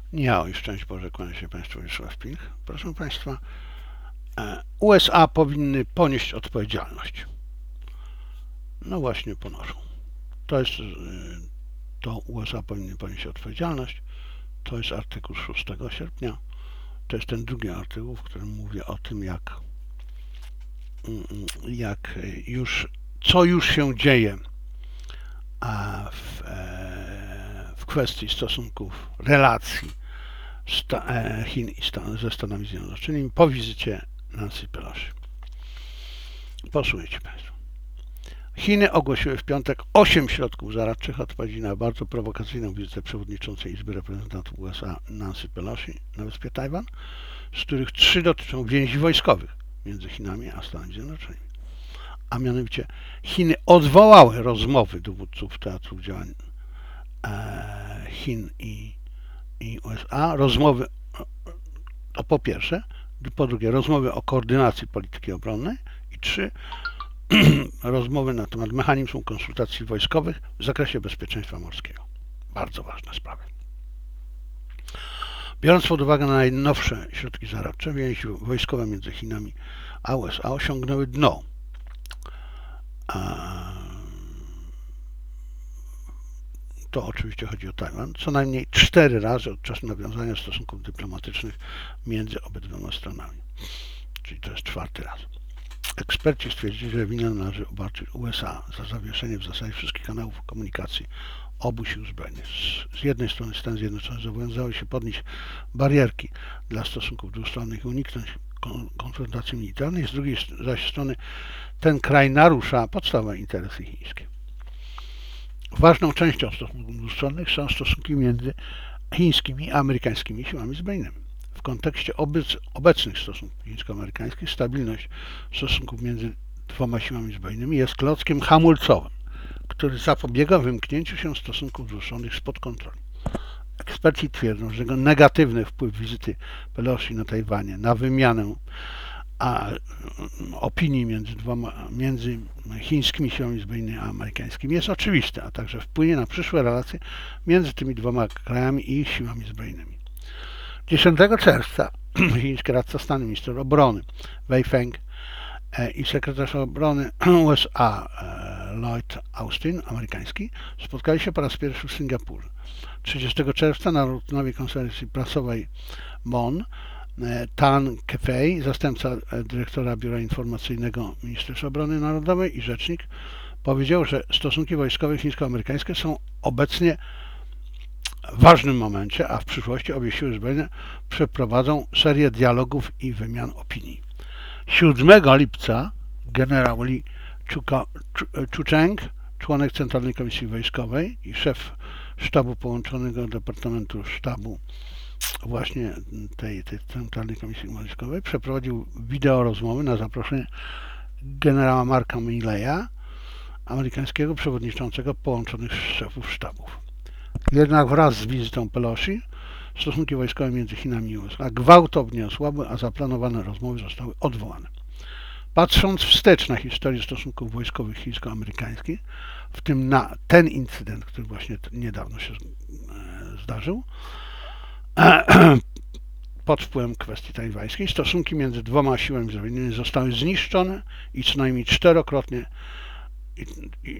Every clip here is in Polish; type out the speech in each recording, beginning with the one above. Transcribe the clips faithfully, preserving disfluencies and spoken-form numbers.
Nie, już szczęść Boże, kłania się Państwu Wiesław Pilch. Proszę Państwa, U S A powinny ponieść odpowiedzialność. No właśnie ponoszą. To jest, to U S A powinny ponieść odpowiedzialność. To jest artykuł szóstego sierpnia. To jest ten drugi artykuł, w którym mówię o tym, jak, jak już, co już się dzieje w, w kwestii stosunków, relacji Chin i Stan, ze Stanami Zjednoczonymi po wizycie Nancy Pelosi. Posłuchajcie Państwo. Chiny ogłosiły w piątek osiem środków zaradczych odpowiedzi na bardzo prowokacyjną wizytę przewodniczącej Izby Reprezentantów U S A Nancy Pelosi na wyspie Tajwan, z których trzy dotyczą więzi wojskowych między Chinami a Stanami Zjednoczonymi. A mianowicie Chiny odwołały rozmowy dowódców teatrów działań e, Chin i, i U S A. Rozmowy, to po pierwsze, po drugie rozmowy o koordynacji polityki obronnej i trzy rozmowy na temat mechanizmu konsultacji wojskowych w zakresie bezpieczeństwa morskiego. Bardzo ważne sprawy. Biorąc pod uwagę najnowsze środki zaradcze, więzi wojskowe między Chinami a U S A osiągnęły dno. To oczywiście chodzi o Tajwan, co najmniej cztery razy od czasu nawiązania stosunków dyplomatycznych między obydwiema stronami. Czyli to jest czwarty raz. Eksperci stwierdzili, że winę należy obarczyć U S A za zawieszenie w zasadzie wszystkich kanałów komunikacji obu sił zbrojnych. Z jednej strony Stany Zjednoczone zobowiązały się podnieść barierki dla stosunków dwustronnych i uniknąć konfrontacji militarnej, z drugiej zaś strony ten kraj narusza podstawowe interesy chińskie. Ważną częścią stosunków dwustronnych są stosunki między chińskimi a amerykańskimi siłami zbrojnymi. W kontekście obec, obecnych stosunków chińsko-amerykańskich stabilność stosunków między dwoma siłami zbrojnymi jest klockiem hamulcowym, który zapobiega wymknięciu się stosunków dwustronnych spod kontroli. Eksperci twierdzą, że negatywny wpływ wizyty Pelosi na Tajwanie na wymianę a, opinii między, dwoma, między chińskimi siłami zbrojnymi a amerykańskimi jest oczywisty, a także wpłynie na przyszłe relacje między tymi dwoma krajami i ich siłami zbrojnymi. dziesiątego czerwca chiński radca stanu, minister obrony Wei Feng i sekretarz obrony U S A Lloyd Austin, amerykański, spotkali się po raz pierwszy w Singapurze. trzydziestego czerwca na rutynowej konferencji prasowej M O N Tan Kefei, zastępca dyrektora Biura Informacyjnego Ministerstwa Obrony Narodowej i rzecznik, powiedział, że stosunki wojskowe chińsko-amerykańskie są obecnie w ważnym momencie, a w przyszłości obie siły zbrojne przeprowadzą serię dialogów i wymian opinii. siódmego lipca generał Li Chucheng, członek Centralnej Komisji Wojskowej i szef sztabu połączonego Departamentu Sztabu właśnie tej, tej Centralnej Komisji Wojskowej, przeprowadził wideo rozmowy na zaproszenie generała Marka Milley'a, amerykańskiego przewodniczącego połączonych szefów sztabów. Jednak wraz z wizytą Pelosi stosunki wojskowe między Chinami i U S A gwałtownie osłabły, a zaplanowane rozmowy zostały odwołane. Patrząc wstecz na historię stosunków wojskowych chińsko-amerykańskich, w tym na ten incydent, który właśnie niedawno się zdarzył, pod wpływem kwestii tajwańskiej, stosunki między dwoma siłami zbrojnymi zostały zniszczone i co najmniej czterokrotnie i, i,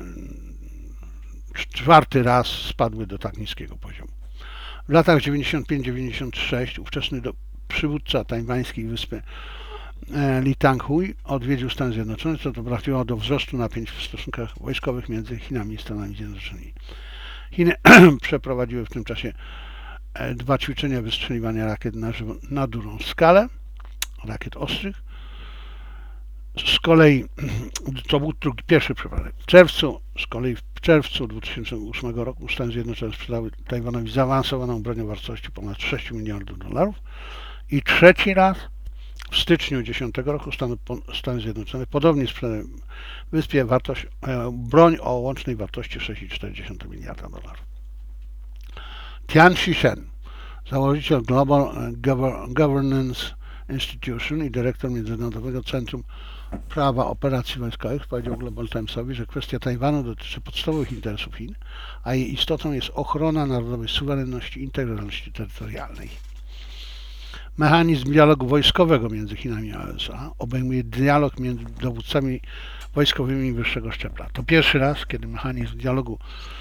czwarty raz spadły do tak niskiego poziomu. W latach dziewięćdziesiąt pięć dziewięćdziesiąt sześć ówczesny do, przywódca tajwańskiej wyspy e, Li Tanghui odwiedził Stany Zjednoczone, co doprowadziło do wzrostu napięć w stosunkach wojskowych między Chinami i Stanami Zjednoczonymi. Chiny przeprowadziły w tym czasie e, dwa ćwiczenia wystrzeliwania rakiet na, na dużą skalę, rakiet ostrych. Z kolei to był drugi, pierwszy przypadek. W czerwcu, z kolei w czerwcu dwa tysiące ósmego roku Stany Zjednoczone sprzedały Tajwanowi zaawansowaną broń o wartości ponad sześć miliardów dolarów i trzeci raz w styczniu dziesiątego roku Stany, Stany Zjednoczone podobnie sprzedały wyspie wartość, broń o łącznej wartości sześć przecinek cztery miliarda dolarów. Tian Xishen, założyciel Global Governance Institution i dyrektor Międzynarodowego Centrum prawa operacji wojskowych powiedział Global Timesowi, że kwestia Tajwanu dotyczy podstawowych interesów Chin, a jej istotą jest ochrona narodowej suwerenności i integralności terytorialnej. Mechanizm dialogu wojskowego między Chinami a U S A obejmuje dialog między dowódcami wojskowymi wyższego szczebla. To pierwszy raz, kiedy mechanizm dialogu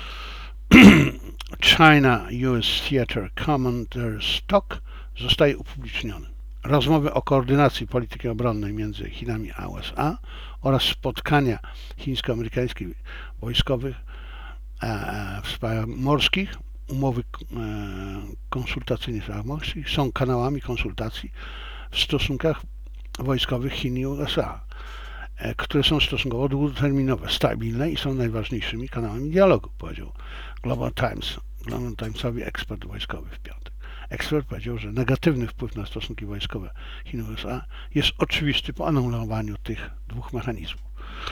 China-U S Theater Commanders Talk zostaje upubliczniony. Rozmowy o koordynacji polityki obronnej między Chinami a U S A oraz spotkania chińsko-amerykańskich wojskowych e, w sprawach morskich, umowy e, konsultacyjne w sprawach morskich są kanałami konsultacji w stosunkach wojskowych Chin i U S A, e, które są stosunkowo długoterminowe, stabilne i są najważniejszymi kanałami dialogu, powiedział Global Times, Global Timesowi ekspert wojskowy w piątek. Ekspert powiedział, że negatywny wpływ na stosunki wojskowe Chin i U S A jest oczywisty po anulowaniu tych dwóch mechanizmów.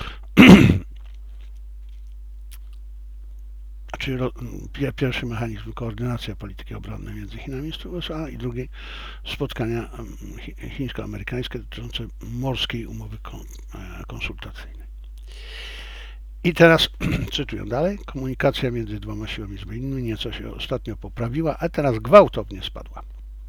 Czyli pierwszy mechanizm koordynacja polityki obronnej między Chinami i U S A i drugi spotkania chińsko-amerykańskie dotyczące morskiej umowy konsultacyjnej. I teraz cytuję dalej. Komunikacja między dwoma siłami zbrojnymi nieco się ostatnio poprawiła, a teraz gwałtownie spadła.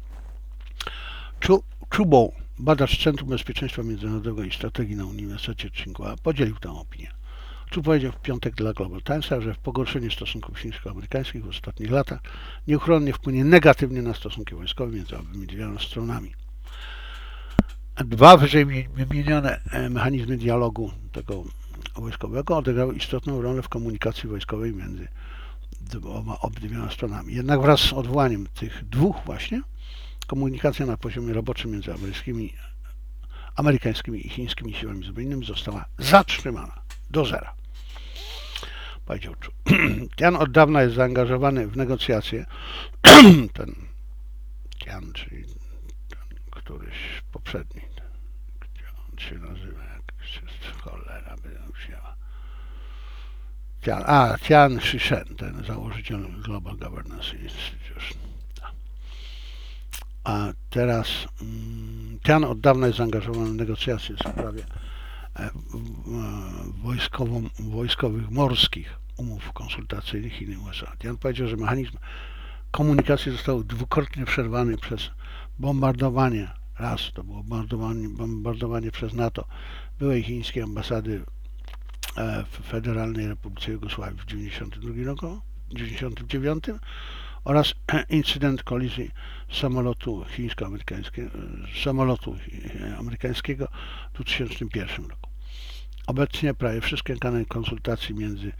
Chu Bo, badacz Centrum Bezpieczeństwa Międzynarodowego i Strategii na Uniwersytecie Tsinghua, podzielił tę opinię. Chu powiedział w piątek dla Global Timesa, że wpogorszenie stosunków chińsko-amerykańskich w ostatnich latach nieuchronnie wpłynie negatywnie na stosunki wojskowe między dwiema stronami. Dwa wyżej wymienione mechanizmy dialogu tego wojskowego odegrały istotną rolę w komunikacji wojskowej między dwoma, obydwiema stronami. Jednak wraz z odwołaniem tych dwóch właśnie komunikacja na poziomie roboczym między amerykańskimi, amerykańskimi i chińskimi siłami zbrojnymi została zatrzymana do zera. Powiedział Chu. Tian od dawna jest zaangażowany w negocjacje. Ten Tian, czyli ten któryś poprzedni, gdzie on się nazywa, jak się cholera by wzięła. Tian, a, Tian Shishen, ten założyciel Global Governance Institute. A teraz um, Tian od dawna jest zaangażowany w negocjacje w sprawie e, wojskową, wojskowych morskich umów konsultacyjnych Chin i U S A. Tian powiedział, że mechanizm komunikacji został dwukrotnie przerwany przez bombardowanie, raz to było bombardowanie, bombardowanie przez NATO byłej chińskiej ambasady w Federalnej Republice Jugosławii w dziewięćdziesiątym drugim roku, dziewięćdziesiątym dziewiątym oraz incydent kolizji samolotu chińsko-amerykańskiego, samolotu amerykańskiego w dwa tysiące pierwszym roku. Obecnie prawie wszystkie kanały konsultacji między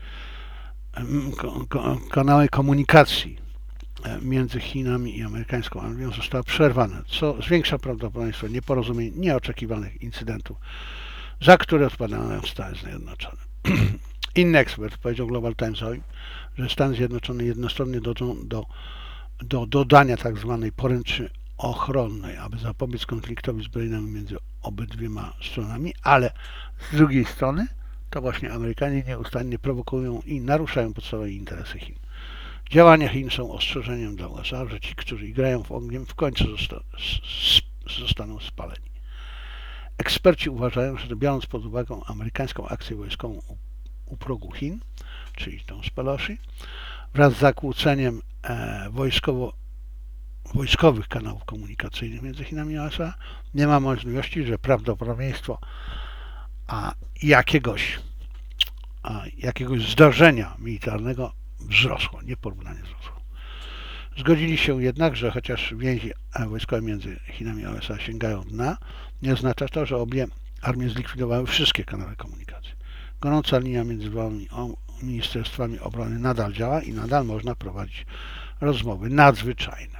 kanały komunikacji między Chinami i amerykańską armią zostały przerwane, co zwiększa prawdopodobieństwo nieporozumień, nieoczekiwanych incydentów, za które odpowiadają Stany Zjednoczone. Inny ekspert powiedział Global Timesowi, że Stany Zjednoczone jednostronnie dążą do, do dodania tzw. poręczy ochronnej, aby zapobiec konfliktowi zbrojnemu między obydwiema stronami, ale z drugiej strony to właśnie Amerykanie nieustannie prowokują i naruszają podstawowe interesy Chin. Działania Chin są ostrzeżeniem dla U S A, że ci, którzy grają w ogniem, w końcu zosta zostaną spaleni. Eksperci uważają, że biorąc pod uwagę amerykańską akcję wojskową u, u progu Chin, czyli tą z Pelosi, wraz z zakłóceniem e, wojskowo, wojskowych kanałów komunikacyjnych między Chinami a U S A, nie ma możliwości, że prawdopodobieństwo a jakiegoś, a jakiegoś zdarzenia militarnego wzrosło, nieporównanie wzrosło. Zgodzili się jednak, że chociaż więzi wojskowe między Chinami a U S A sięgają dna, nie oznacza to, że obie armie zlikwidowały wszystkie kanały komunikacji. Gorąca linia między dwoma ministerstwami obrony nadal działa i nadal można prowadzić rozmowy nadzwyczajne.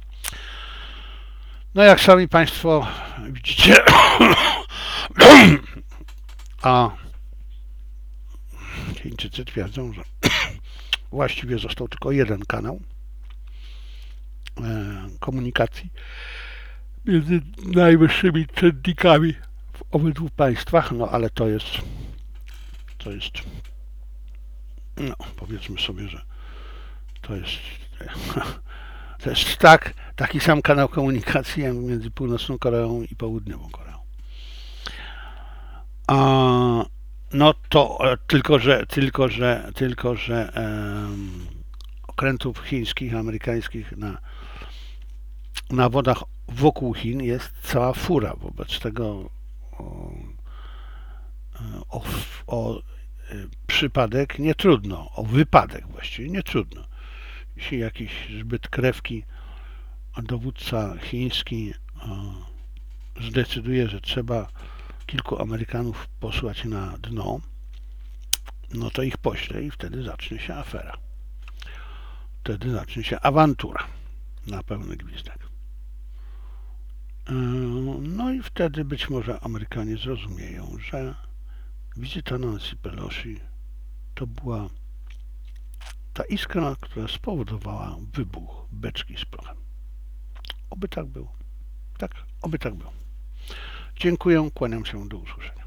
No jak sami Państwo widzicie, a Chińczycy twierdzą, że właściwie został tylko jeden kanał komunikacji między najwyższymi czynnikami w obydwu państwach, no ale to jest to jest no powiedzmy sobie, że to jest to jest tak, taki sam kanał komunikacji jak między Północną Koreą i Południową Koreą. A, no to tylko, że tylko, że tylko, że em, okrętów chińskich, amerykańskich na, na wodach wokół Chin jest cała fura. Wobec tego o, o, o przypadek nie trudno, o wypadek właściwie nie trudno. Jeśli jakiś zbyt krewki dowódca chiński zdecyduje, że trzeba kilku Amerykanów posłać na dno, no to ich pośle i wtedy zacznie się afera. Wtedy zacznie się awantura na pełny gwizdek. No i wtedy być może Amerykanie zrozumieją, że wizyta Nancy Pelosi to była ta iskra, która spowodowała wybuch beczki z prochem. Oby tak było. Tak, oby tak było. Dziękuję, kłaniam się, do usłyszenia.